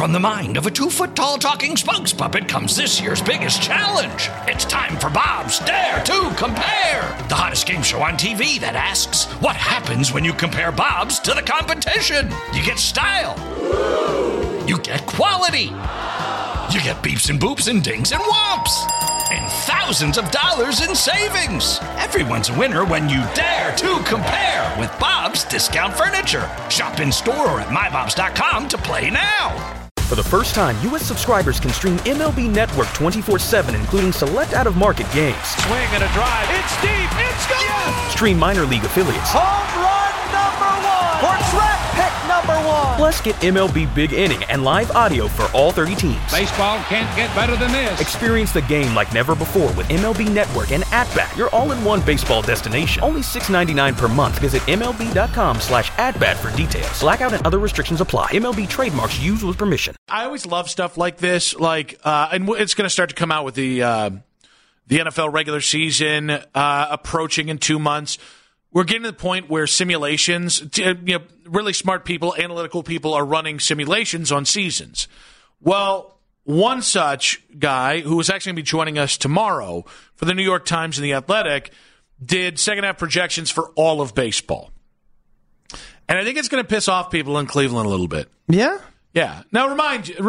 From the mind of a 2-foot-tall talking spokes puppet comes this year's biggest challenge. It's time for Bob's Dare to Compare, the hottest game show on TV that asks, what happens when you compare Bob's to the competition? You get style. You get quality. You get beeps and boops and dings and whomps. And thousands of dollars in savings. Everyone's a winner when you dare to compare with Bob's Discount Furniture. Shop in store or at mybobs.com to play now. For the first time, U.S. subscribers can stream MLB Network 24/7, including select out-of-market games. Swing and a drive. It's deep. It's gone. Yes! Stream minor league affiliates. Home run number 1. Or track pick number 1. Plus, get MLB Big Inning and live audio for all 30 teams. Baseball can't get better than this. Experience the game like never before with MLB Network and At-Bat, your all-in-one baseball destination. Only $6.99 per month. Visit MLB.com/atbat for details. Blackout and other restrictions apply. MLB trademarks used with permission. I always love stuff like this, and it's going to start to come out with the NFL regular season approaching in 2 months. We're getting to the point where simulations, really smart people, analytical people are running simulations on seasons. Well, one such guy who is actually going to be joining us tomorrow for the New York Times and The Athletic did second half projections for all of baseball. And I think it's going to piss off people in Cleveland a little bit. Yeah? Yeah. Now, remind you,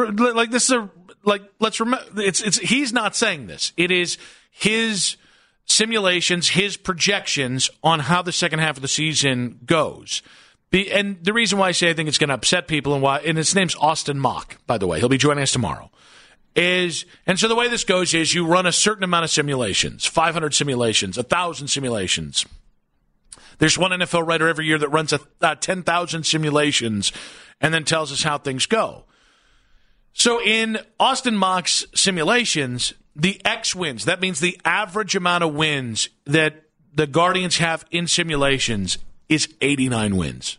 let's remember, it's he's not saying this. It is his simulations, his projections on how the second half of the season goes. And the reason why I say I think it's going to upset people and his name's Austin Mock, by the way. He'll be joining us tomorrow. And so the way this goes is you run a certain amount of simulations, 500 simulations, 1,000 simulations. There's one NFL writer every year that runs 10,000 simulations and then tells us how things go. So in Austin Mock's simulations, the X wins, that means the average amount of wins that the Guardians have in simulations is 89 wins.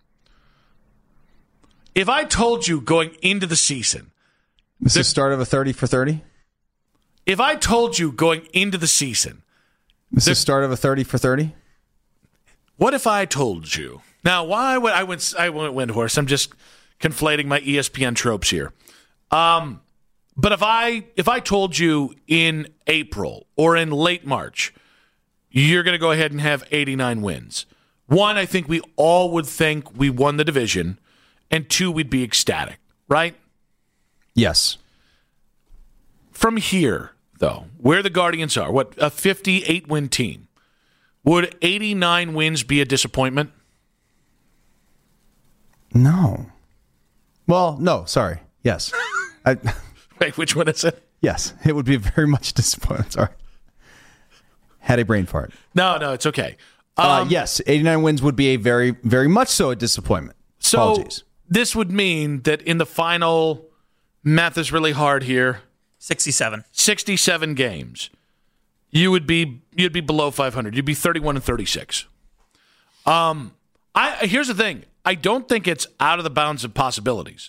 If I told you going into the season... This is the start of a 30 for 30? If I told you going into the season... This is the start of a 30 for 30? What if I told you... Now, why would I went Windhorst? I'm just conflating my ESPN tropes here. But if I told you in April or in late March, you're going to go ahead and have 89 wins. One, I think we all would think we won the division, and two, we'd be ecstatic, right? Yes. From here, though, where the Guardians are, a 58-win team, would 89 wins be a disappointment? No. Well, no, sorry. Yes. Wait, which one is it? Yes, it would be very much disappointment. Sorry. Had a brain fart. No, it's okay. Yes, 89 wins would be a very, very much so a disappointment. So Apologies. This would mean that in the final, math is really hard here, 67 games, you'd be below 500. You'd be 31-36. Here's the thing. I don't think it's out of the bounds of possibilities.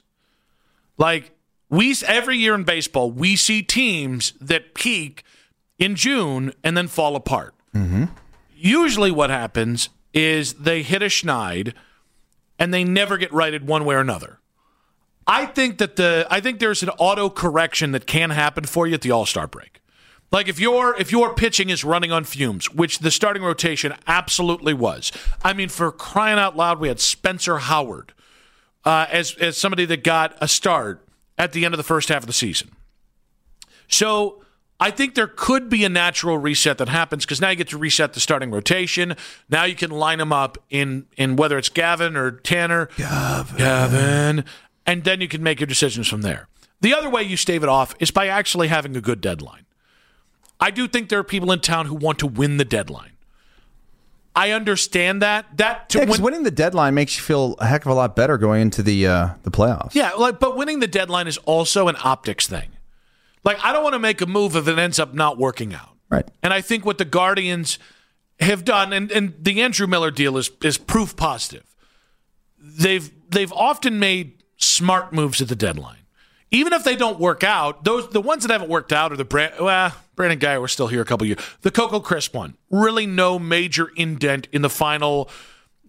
Every year in baseball, we see teams that peak in June and then fall apart. Mm-hmm. Usually what happens is they hit a schneid and they never get righted one way or another. I think there's an auto correction that can happen for you at the All-Star break. Like if your pitching is running on fumes, which the starting rotation absolutely was. I mean, for crying out loud, we had Spencer Howard as somebody that got a start at the end of the first half of the season. So I think there could be a natural reset that happens because now you get to reset the starting rotation. Now you can line them up in whether it's Gavin or Tanner. Gavin. And then you can make your decisions from there. The other way you stave it off is by actually having a good deadline. I do think there are people in town who want to win the deadline. I understand that. Because winning the deadline makes you feel a heck of a lot better going into the playoffs. Yeah, but winning the deadline is also an optics thing. I don't want to make a move if it ends up not working out. Right. And I think what the Guardians have done, and the Andrew Miller deal is proof positive. They've often made smart moves at the deadline. Even if they don't work out, the ones that haven't worked out are the Brandon Guy, we're still here a couple years. The Coco Crisp one, really no major indent in the final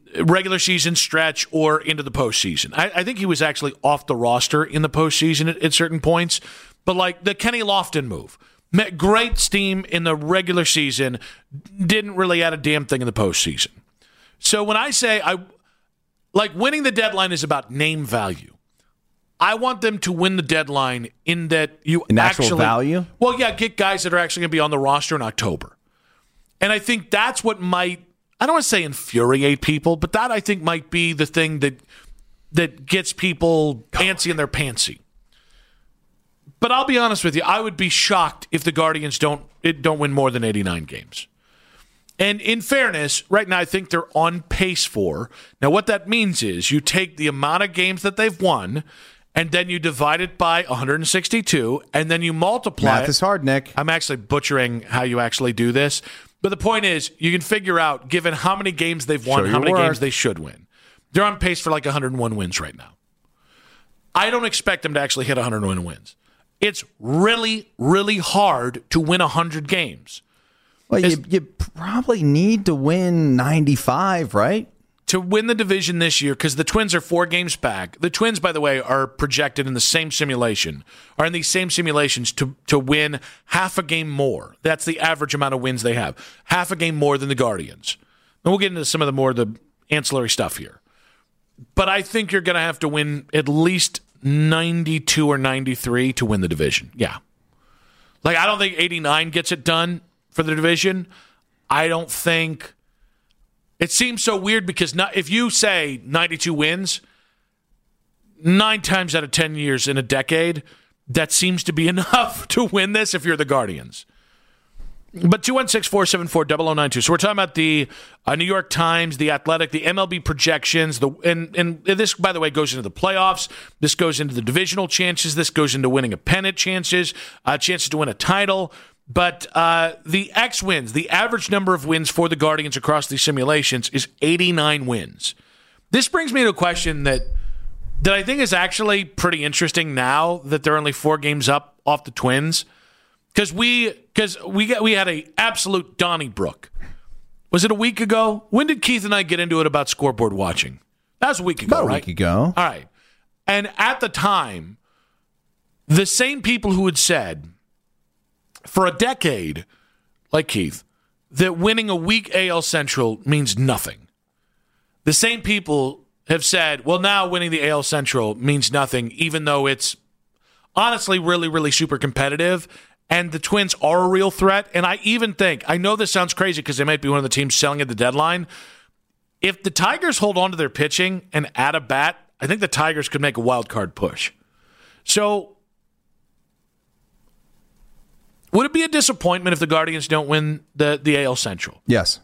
regular season stretch or into the postseason. I think he was actually off the roster in the postseason at certain points. But like the Kenny Lofton move, met great steam in the regular season, didn't really add a damn thing in the postseason. So when I say winning the deadline is about name value, I want them to win the deadline in that you actual value? Well, yeah, get guys that are actually going to be on the roster in October. And I think that's what might, I don't want to say infuriate people, but that I think might be the thing that gets people antsy in their pantsy. But I'll be honest with you, I would be shocked if the Guardians don't win more than 89 games. And in fairness, right now I think they're on pace for. Now what that means is you take the amount of games that they've won and then you divide it by 162 and then you multiply Math is hard, Nick. I'm actually butchering how you actually do this. But the point is, you can figure out, given how many games they've won, how many games they should win. They're on pace for like 101 wins right now. I don't expect them to actually hit 101 wins. It's really, really hard to win 100 games. Well, you probably need to win 95, right? To win the division this year, because the Twins are 4 games back. The Twins, by the way, are projected in the same simulation, are in these same simulations to win half a game more. That's the average amount of wins they have. Half a game more than the Guardians. And we'll get into some of the ancillary stuff here. But I think you're going to have to win at least 92 or 93 to win the division. Yeah. Like, I don't think 89 gets it done for the division. I don't think... It seems so weird because if you say 92 wins, 9 times out of 10 years in a decade, that seems to be enough to win this if you're the Guardians. But 216-474-0092. So we're talking about the New York Times, the Athletic, the MLB projections, and this, by the way, goes into the playoffs. This goes into the divisional chances. This goes into winning a pennant chances to win a title. But the X wins, the average number of wins for the Guardians across these simulations is 89 wins. This brings me to a question that I think is actually pretty interesting now that they're only 4 games up off the Twins. Because we had a absolute Donnybrook. Was it a week ago? When did Keith and I get into it about scoreboard watching? That was a week ago, about right? A week ago. All right. And at the time, the same people who had said for a decade, like Keith, that winning a weak AL Central means nothing. The same people have said, well, now winning the AL Central means nothing, even though it's honestly really, really super competitive, and the Twins are a real threat. And I even think, I know this sounds crazy because they might be one of the teams selling at the deadline. If the Tigers hold on to their pitching and add a bat, I think the Tigers could make a wild card push. So, would it be a disappointment if the Guardians don't win the AL Central? Yes.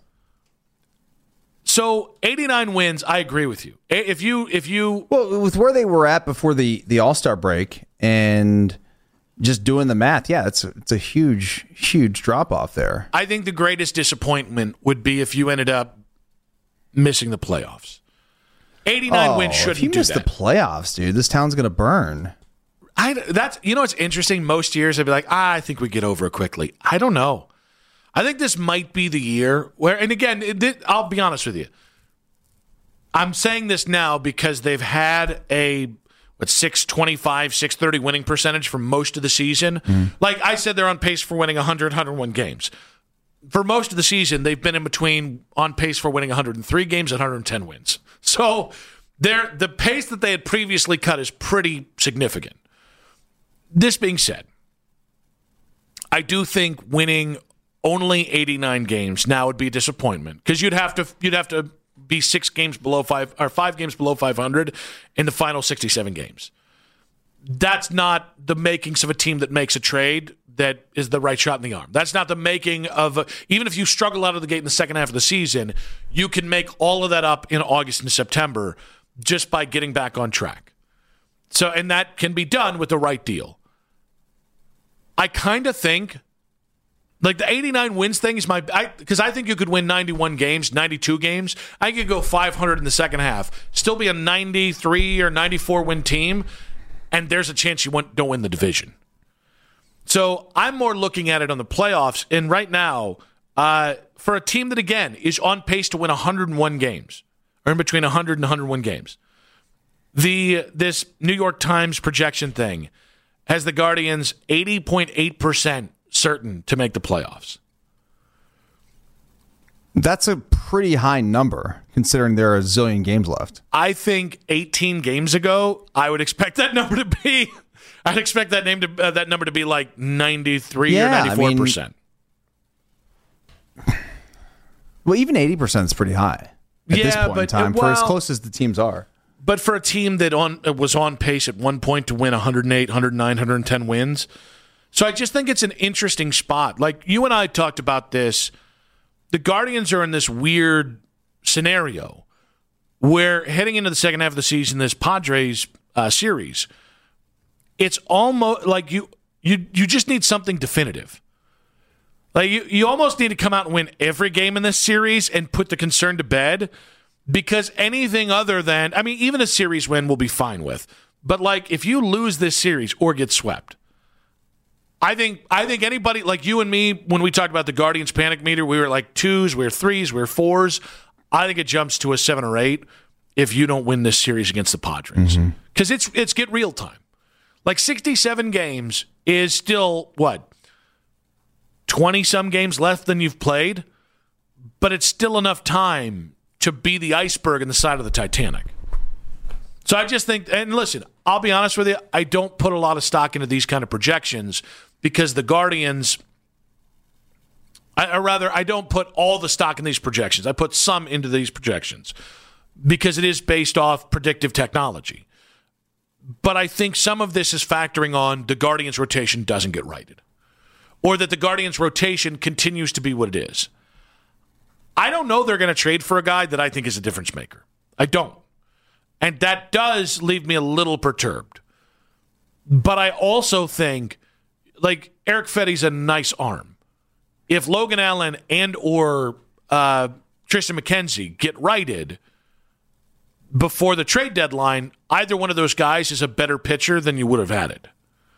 So 89 wins, I agree with you. If you Well, with where they were at before the All-Star break and just doing the math, yeah, it's a huge drop off there. I think the greatest disappointment would be if you ended up missing the playoffs. 89 wins shouldn't do that. If you miss the playoffs, dude, this town's going to burn. It's interesting. Most years I'd be like, I think we get over it quickly. I don't know. I think this might be the year where, and again, I'll be honest with you. I'm saying this now because they've had a 625, 630 winning percentage for most of the season. Mm-hmm. Like I said, they're on pace for winning 100, 101 games. For most of the season, they've been in between on pace for winning 103 games and 110 wins. So the pace that they had previously cut is pretty significant. This being said, I do think winning only 89 games now would be a disappointment because you'd have to be 5 games below 500 in the final 67 games. That's not the makings of a team that makes a trade that is the right shot in the arm. That's not the making of even if you struggle out of the gate in the second half of the season, you can make all of that up in August and September just by getting back on track. So, and that can be done with the right deal. I kind of think, like the 89 wins thing is because I think you could win 91 games, 92 games. I could go 500 in the second half, still be a 93 or 94 win team, and there's a chance you don't win the division. So I'm more looking at it on the playoffs, and right now, for a team that, again, is on pace to win 101 games, or in between 100 and 101 games. This New York Times projection thing has the Guardians 80.8% certain to make the playoffs. That's a pretty high number, considering there are a zillion games left. I think 18 games ago, I would expect that number to be. I'd expect that number to be like 93 or 94%. Well, even 80% is pretty high at this point in time, for as close as the teams are. But for a team that was on pace at one point to win 108, 109, 110 wins. So I just think it's an interesting spot. Like, you and I talked about this. The Guardians are in this weird scenario where heading into the second half of the season, this Padres series, it's almost like you just need something definitive. Like you almost need to come out and win every game in this series and put the concern to bed, because anything other than, I mean, even a series win we'll be fine with. But like, if you lose this series or get swept, I think anybody like you and me, when we talked about the Guardians panic meter, we were like 2s, we were 3s, we were 4s. I think it jumps to a 7 or 8 if you don't win this series against the Padres. Because it's get real time. Like 67 games is still, 20-some games left than you've played? But it's still enough time to be the iceberg in the side of the Titanic. So I just think, and listen, I'll be honest with you, I don't put a lot of stock into these kind of projections because the Guardians, I don't put all the stock in these projections. I put some into these projections because it is based off predictive technology. But I think some of this is factoring on the Guardians' rotation doesn't get righted, or that the Guardians' rotation continues to be what it is. I don't know they're going to trade for a guy that I think is a difference maker. I don't. And that does leave me a little perturbed. But I also think, like, Eric Fetty's a nice arm. If Logan Allen and or Tristan McKenzie get righted before the trade deadline, either one of those guys is a better pitcher than you would have had it.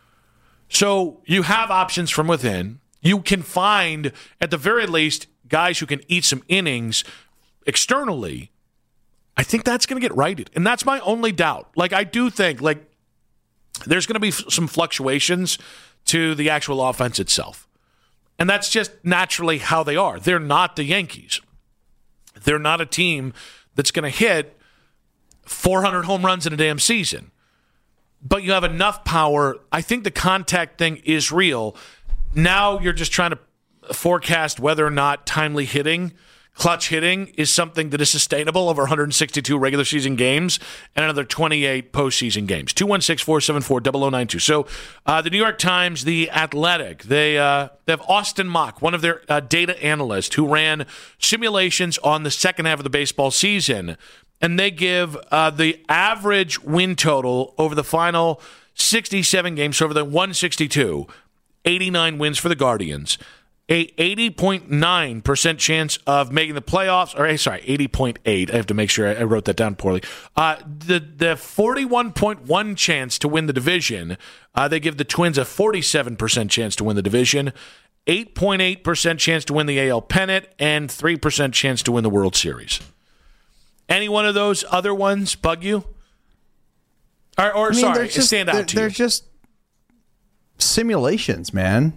So you have options from within. You can find, at the very least, guys who can eat some innings externally. I think that's going to get righted. And that's my only doubt. Like, I do think, like, there's going to be some fluctuations to the actual offense itself. And that's just naturally how they are. They're not the Yankees. They're not a team that's going to hit 400 home runs in a damn season. But you have enough power. I think the contact thing is real. Now you're just trying to forecast whether or not timely hitting, clutch hitting, is something that is sustainable over 162 regular season games and another 28 postseason games. 216-474-0092. So the New York Times, The Athletic, they have Austin Mock, one of their data analysts who ran simulations on the second half of the baseball season, and they give the average win total over the final 67 games, so over the 162, 89 wins for the Guardians. A 80.9% chance of making the playoffs, or 80.8. I have to make sure I wrote that down poorly. The 41.1 chance to win the division. They give the Twins a 47% chance to win the division, 8.8% chance to win the AL pennant, and 3% chance to win the World Series. Any one of those other ones bug you? Stand out to you? They're just simulations, man.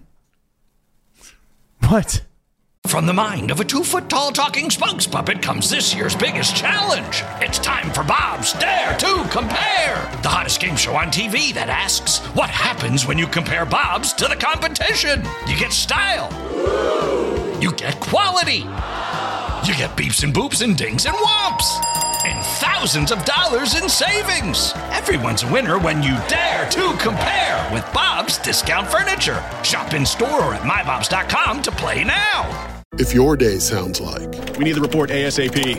What? From the mind of a 2-foot-tall talking spokes puppet comes this year's biggest challenge. It's time for Bob's Dare to Compare, the hottest game show on TV that asks, what happens when you compare Bob's to the competition? You get style. You get quality. You get beeps and boops and dings and whomps. And thousands of dollars in savings. Everyone's a winner when you dare to compare with Bob's Discount Furniture. Shop in store or at mybobs.com to play now. If your day sounds like, we need the report ASAP,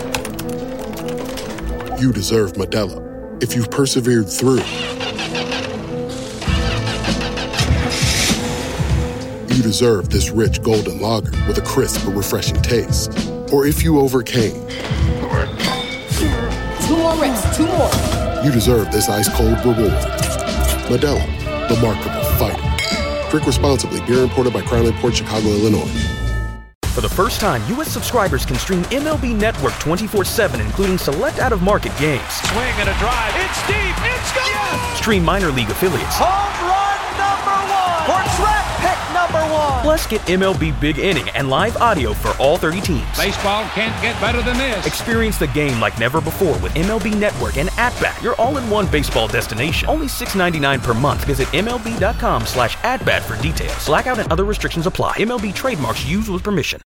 you deserve Modelo. If you've persevered through, you deserve this rich golden lager with a crisp but refreshing taste. Or if you overcame, 2 more reps, 2 more. You deserve this ice-cold reward. Modelo, the mark of a fighter. Drink responsibly. Beer imported by Crown Imports, Chicago, Illinois. For the first time, U.S. subscribers can stream MLB Network 24/7, including select out-of-market games. Swing and a drive. It's deep. It's gone. Yes. Stream minor league affiliates. Home run number 1. Or track pick number 1. Plus, get MLB Big Inning and live audio for all 30 teams. Baseball can't get better than this. Experience the game like never before with MLB Network and At-Bat, your all-in-one baseball destination. Only $6.99 per month. Visit MLB.com/at-bat for details. Blackout and other restrictions apply. MLB trademarks used with permission.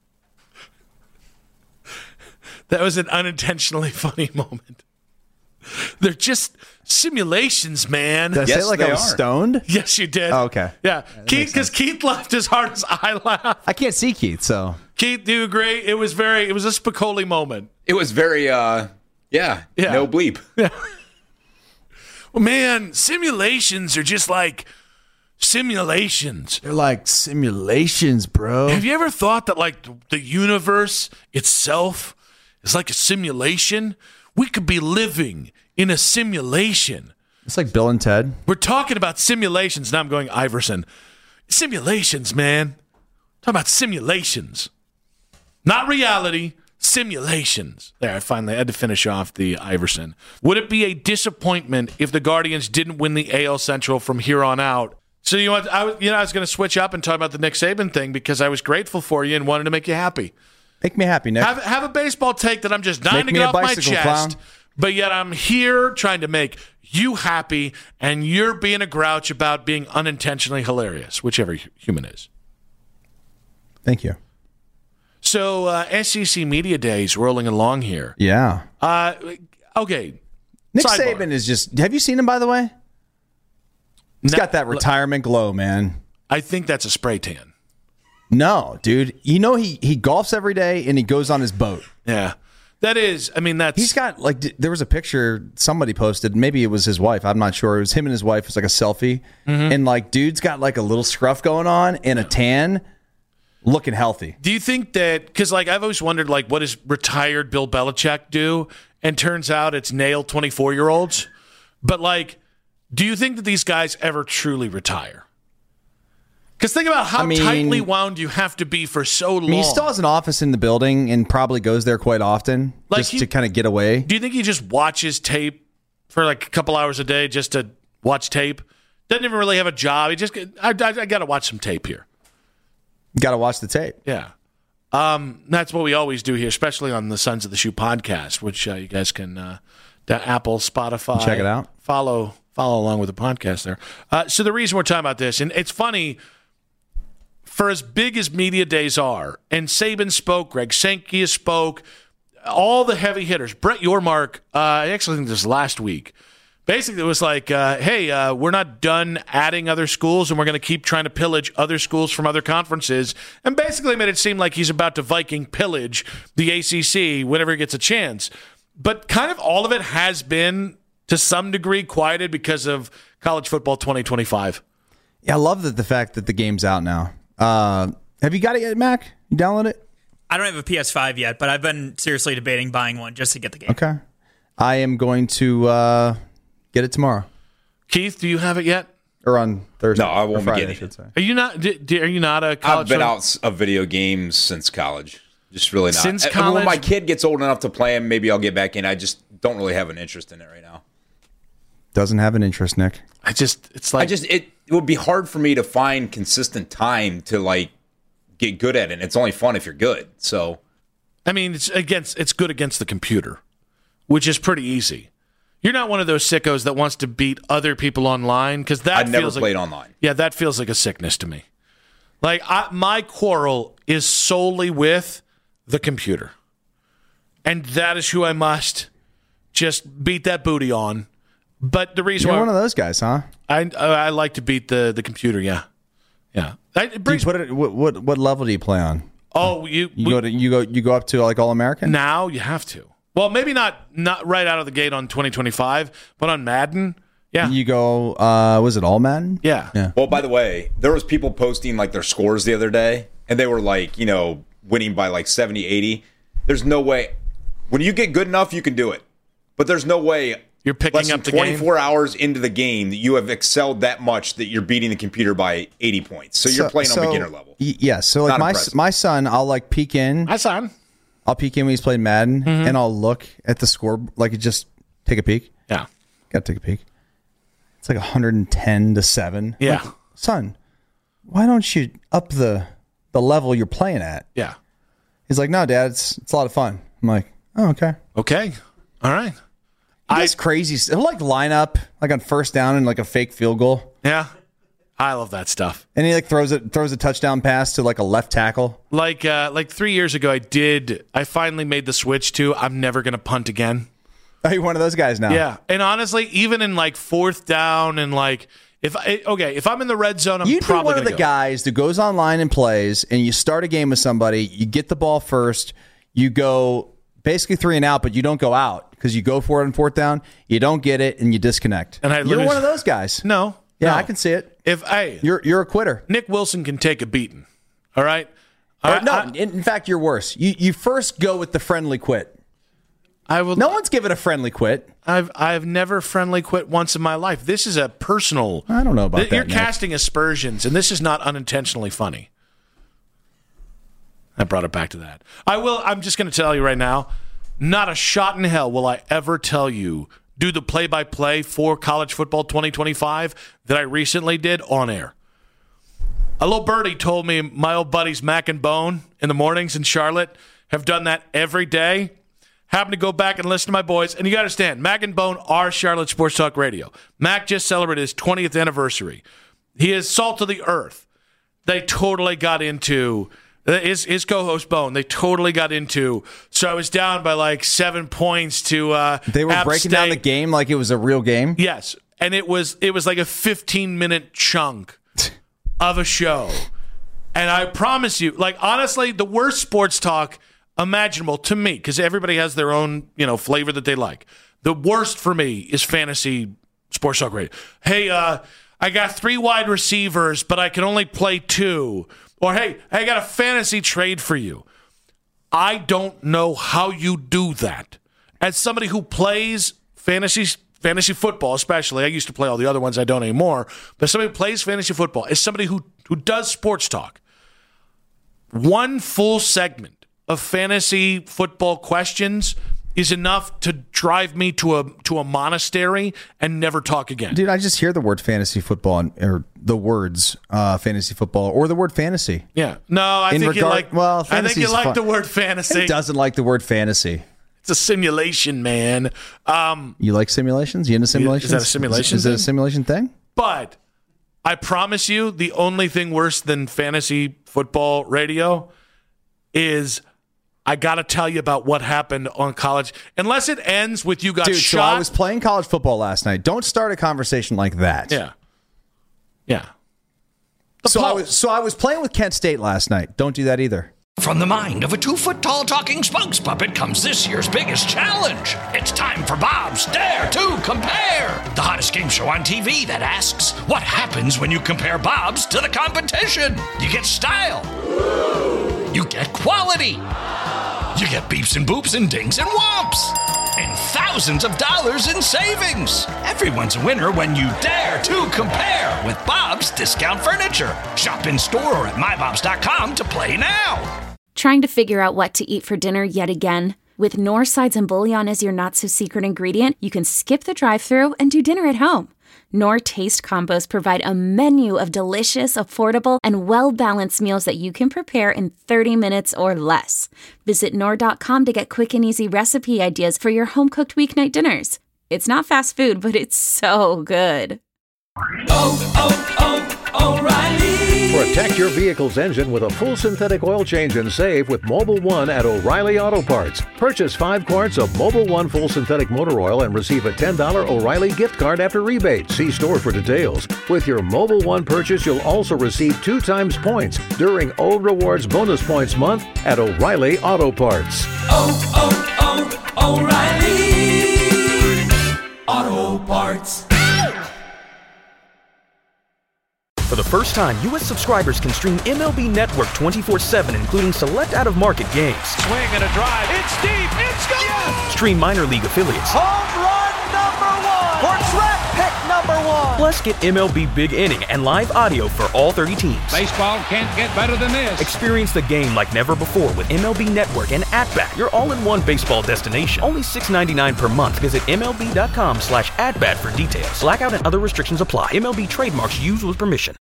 That was an unintentionally funny moment. They're just simulations, man. Did I say like I was stoned? Yes, you did. Oh, okay. Yeah. Keith, because Keith laughed as hard as I laughed. I can't see Keith, so. Keith, do you agree? It was a Spicoli moment. It was very, no bleep. Yeah. Well, man, simulations are just like simulations. They're like simulations, bro. Have you ever thought that, like, the universe itself is like a simulation? We could be living in a simulation. It's like Bill and Ted. We're talking about simulations. Now I'm going Iverson. Simulations, man. Talking about simulations. Not reality, simulations. There, I finally had to finish off the Iverson. Would it be a disappointment if the Guardians didn't win the AL Central from here on out? So I was going to switch up and talk about the Nick Saban thing because I was grateful for you and wanted to make you happy. Make me happy, Nick. Have a baseball take that I'm just dying to get off my chest. Clown. But yet I'm here trying to make you happy, and you're being a grouch about being unintentionally hilarious, whichever human is. Thank you. So SEC Media Days rolling along here. Yeah. Okay. Nick Saban is just... Have you seen him, by the way? He's got that retirement glow, man. I think that's a spray tan. No, dude. You know he golfs every day and he goes on his boat. Yeah. That is, I mean, that's... He's got, like, there was a picture somebody posted. Maybe it was his wife. I'm not sure. It was him and his wife. It was like a selfie. Mm-hmm. And, like, dude's got, like, a little scruff going on and a tan, looking healthy. Do you think that... Because, like, I've always wondered, like, what does retired Bill Belichick do? And turns out it's nail 24-year-olds. But, like, do you think that these guys ever truly retire? Because think about how tightly wound you have to be for so long. He still has an office in the building and probably goes there quite often just to kind of get away. Do you think he just watches tape for like a couple hours a day just to watch tape? Doesn't even really have a job. He just, I got to watch some tape here. Got to watch the tape. Yeah. That's what we always do here, especially on the Sons of the Shoe podcast, which you guys can, the Apple, Spotify. Check it out. Follow along with the podcast there. So the reason we're talking about this, and it's funny, for as big as media days are, and Saban spoke, Greg Sankey spoke, all the heavy hitters, Brett Yormark, I actually think this was last week, basically it was like, hey, we're not done adding other schools, and we're going to keep trying to pillage other schools from other conferences, and basically made it seem like he's about to Viking pillage the ACC whenever he gets a chance. But kind of all of it has been, to some degree, quieted because of college football 2025. Yeah, I love the fact that the game's out now. Have you got it yet, Mac? You download it? I don't have a PS5 yet, but I've been seriously debating buying one just to get the game. Okay. I am going to get it tomorrow. Keith, do you have it yet? Or on Thursday? No, I won't Friday, be getting it. Are you not? Are you not a college? I've been out of video games since college. Just really not. Since college? When my kid gets old enough to play them, maybe I'll get back in. I just don't really have an interest in it right now. Doesn't have an interest, Nick. It would be hard for me to find consistent time to like get good at it. And it's only fun if you're good. So, I mean, it's good against the computer, which is pretty easy. You're not one of those sickos that wants to beat other people online because that I've never played online. Yeah, that feels like a sickness to me. Like my quarrel is solely with the computer, and that is who I must just beat that booty on. But the reason you're one of those guys, huh? I like to beat the computer. Yeah. What level do you play on? Oh, you go up to like All-American? Now you have to. Well, maybe not right out of the gate on 2025, but on Madden, yeah. You go. Was it All Madden? Yeah. Well, by the way, there was people posting like their scores the other day, and they were like, winning by like 70, 80. There's no way. When you get good enough, you can do it. But there's no way You're picking less than up the game. 24 hours into the game that you have excelled that much that you're beating the computer by 80 points. So you're playing on beginner level. Yes. So like my son, I'll like peek in. Hi, son. I'll peek in when he's playing Madden, and I'll look at the score, like just take a peek. Yeah. Got to take a peek. It's like 110-7. Yeah. Like, son, why don't you up the level you're playing at? Yeah. He's like, no, Dad, it's a lot of fun. I'm like, oh, okay. Okay. All right. It's crazy. He'll like line up like on first down and like a fake field goal. Yeah. I love that stuff. And he like throws a touchdown pass to like a left tackle. Like 3 years ago, I finally made the switch to I'm never going to punt again. Oh, you're one of those guys now. Yeah. And honestly, even in like fourth down and like, if I'm in the red zone, You'd probably be one of the guys that goes online and plays, and you start a game with somebody, you get the ball first, you go basically 3 and out, but you don't go out because you go for it on fourth down, you don't get it, and you disconnect. And you're one of those guys. No. Yeah, no. I can see it. You're a quitter. Nick Wilson can take a beating. All right. In fact, you're worse. You first go with the friendly quit. No one's given a friendly quit. I've never friendly quit once in my life. This is a personal. I don't know about that. You're casting aspersions, and this is not unintentionally funny. I brought it back to that. I'm just going to tell you right now. Not a shot in hell will I ever tell you do the play-by-play for college football 2025 that I recently did on air. A little birdie told me my old buddies Mac and Bone in the mornings in Charlotte have done that every day. Happen to go back and listen to my boys. And you got to understand, Mac and Bone are Charlotte Sports Talk Radio. Mac just celebrated his 20th anniversary. He is salt of the earth. They totally got into, his co-host Bone, they totally got into, so I was down by like 7 points to They were App breaking State. down the game like it was a real game? Yes. And it was like a 15-minute chunk of a show. And I promise you, like, honestly, the worst sports talk imaginable to me, because everybody has their own, flavor that they like. The worst for me is fantasy sports talk radio. Hey, I got 3 wide receivers, but I can only play 2. Or, hey, I got a fantasy trade for you. I don't know how you do that. As somebody who plays fantasy football, especially, I used to play all the other ones, I don't anymore, but somebody who plays fantasy football, as somebody who does sports talk, one full segment of fantasy football questions is enough to drive me to a monastery and never talk again. Dude, I just hear the word fantasy football or the words fantasy football or the word fantasy. Yeah. No, I think you like the word fantasy. Who doesn't like the word fantasy? It's a simulation, man. You like simulations? You into simulations? Is that a simulation Is it a simulation thing? But I promise you, the only thing worse than fantasy football radio is I got to tell you about what happened on college. Unless it ends with you got shot. So I was playing college football last night. Don't start a conversation like that. Yeah. Yeah. So I was playing with Kent State last night. Don't do that either. From the mind of a 2-foot-tall talking spokes puppet comes this year's biggest challenge. It's time for Bob's Dare to Compare, the hottest game show on TV that asks, what happens when you compare Bob's to the competition? You get style. You get quality. You get beeps and boops and dings and whomps. And thousands of dollars in savings. Everyone's a winner when you dare to compare with Bob's Discount Furniture. Shop in store or at mybobs.com to play now. Trying to figure out what to eat for dinner yet again? With Knorr sides and bouillon as your not-so-secret ingredient, you can skip the drive-thru and do dinner at home. Knorr Taste Combos provide a menu of delicious, affordable, and well-balanced meals that you can prepare in 30 minutes or less. Visit Knorr.com to get quick and easy recipe ideas for your home-cooked weeknight dinners. It's not fast food, but it's so good. O'Reilly. Protect your vehicle's engine with a full synthetic oil change and save with Mobil 1 at O'Reilly Auto Parts. Purchase 5 quarts of Mobil 1 full synthetic motor oil and receive a $10 O'Reilly gift card after rebate. See store for details. With your Mobil 1 purchase, you'll also receive 2 times points during Old Rewards Bonus Points Month at O'Reilly Auto Parts. O'Reilly Auto Parts. For the first time, U.S. subscribers can stream MLB Network 24/7, including select out-of-market games. Swing and a drive. It's deep. It's gone. Stream minor league affiliates. Home run number Plus, get MLB Big Inning and live audio for all 30 teams. Baseball can't get better than this. Experience the game like never before with MLB Network and At-Bat, your all-in-one baseball destination. Only $6.99 per month. Visit MLB.com/at-bat for details. Blackout and other restrictions apply. MLB trademarks used with permission.